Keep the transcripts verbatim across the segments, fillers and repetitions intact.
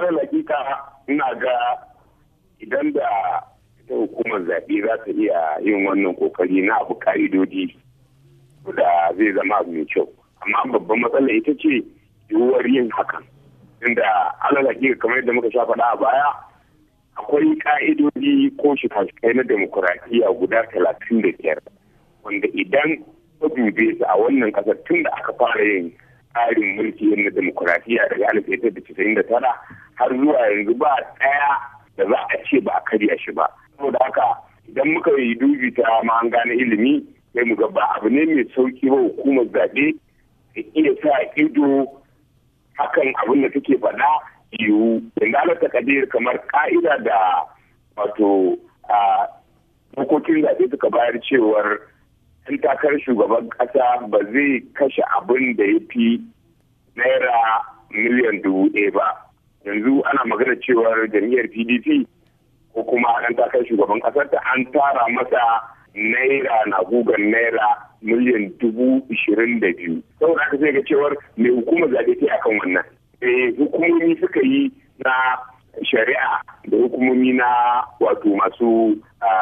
alal hakika ina ga idan da ita hukumar zaɓe za ta iya yin wannan kokari na abu ka'idodi da zai zama abu mai kyau, amma babban matsala ita ce yiwuwar yin hakan, inda alal hakika kamar yadda muka sha faɗa a baya akwai ka'idodi ko shika-shikai na demokuraɗiyya guda talatin da biyar wanda idan ka dube su a wannan ƙasar tun da aka fara yin tsarin mulki na demokuraɗiyya daga alif ɗaya da casa'in da tara har zuwa yanzu ba ɗaya da za a ce ba a karya shi ba. Saboda haka idan muka yi dubi ta mahanga na ilimi sai mu ga ba abu ne mai sauki ba hukumar zaɓe ta iya sa ido hakan abin da take faɗa yiwu. Yanzu ala takadir kamar ka'ida da wato a dokokin zaɓe suka bayar cewar ɗan takarar shugaban ƙasa ba zai kashe abin da ya fi naira miliyan dubu ɗaya ba. Yanzu ana magana cewar jam'iyyar P D P ko kuma ɗan takarar shugaban ƙasar ta an tara masa naira na gugan naira miliyan dubu ishirin da biyu. Saboda haka sai ga cewar mai hukumar zaɓe ta akan wannan. Eh, hukumomi suka yi na shari'a da hukumomi na wato masu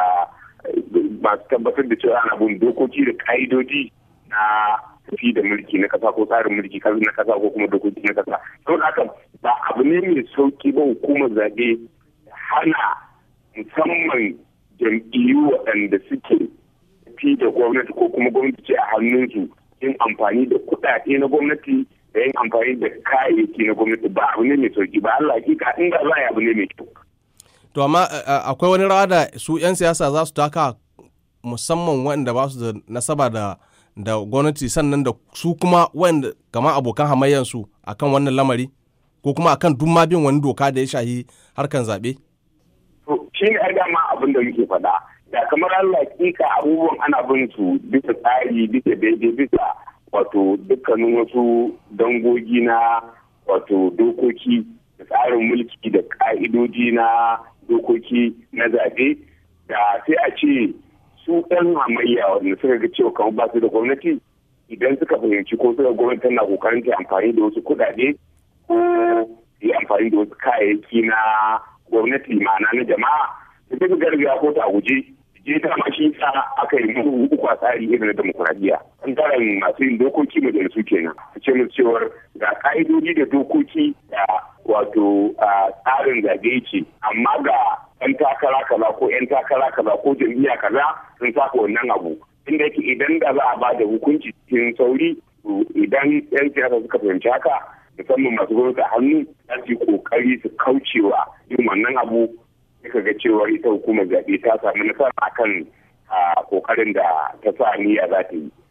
masu tabbatar da cewa ana bin dokoki da ka'idoji na tafi da mulki na kasa ko tsarin mulki na kasa ko kuma dokoki na kasa. Saboda haka ba abu ne mai sauki ba hukumar zaɓe hana musamman jam'iyyu waɗanda suke tafi da gwamnati ko kuma gwamnati ce a hannunsu yin amfani da kuɗaɗe na gwamnati da yin amfani da kayayyaki na gwamnati ba abu ne mai sauki ba. Allah hakika inda za a yi abu ne mai kyau. To amma akwai wani rawa da su 'yan siyasa za su taka musamman waɗanda ba su da nasaba da da gwamnati sannan da su kuma waɗanda kama abokan hamayyansu akan wannan lamari ko kuma akan duk ma bin wani doka da ya shahi harkan zaɓe? To shi ne ai dama abin da muke faɗa. Da kamar Allah hakika abubuwan ana bin su bisa tsari bisa daidai bisa wato dukkanin wasu dangogi na wato dokoki da tsarin mulki da ka'idoji na dokoki na zaɓe, da sai a ce su ɗan hamayya wanda suka ga cewa kamar ba su da gwamnati idan suka fahimci ko suka gwamnati tana kokarin ta amfani da wasu kuɗaɗe ko yi amfani da wasu kayayyaki na gwamnati ma'ana na jama'a da suka garbiya ko ta guje je ta ma shi sa aka yi mu uku a tsari irin na demokuraɗiyya. An tara masu yin dokoki majalisu kenan a ce musu cewar ga ka'idodi da dokoki da wato tsarin zaɓe ce, amma ga ɗan takara kaza ko ƴan takara kaza ko jam'iyya kaza sun saka wannan abu, inda yake idan da za a ba da hukunci cikin sauri idan ƴan siyasa suka fahimci haka musamman masu gwamnati a hannu za su yi kokari su kaucewa yin wannan abu. Suka ga cewar ita hukumar zaɓe ta samu nasara akan kokarin da ta sa niyya za ta yi.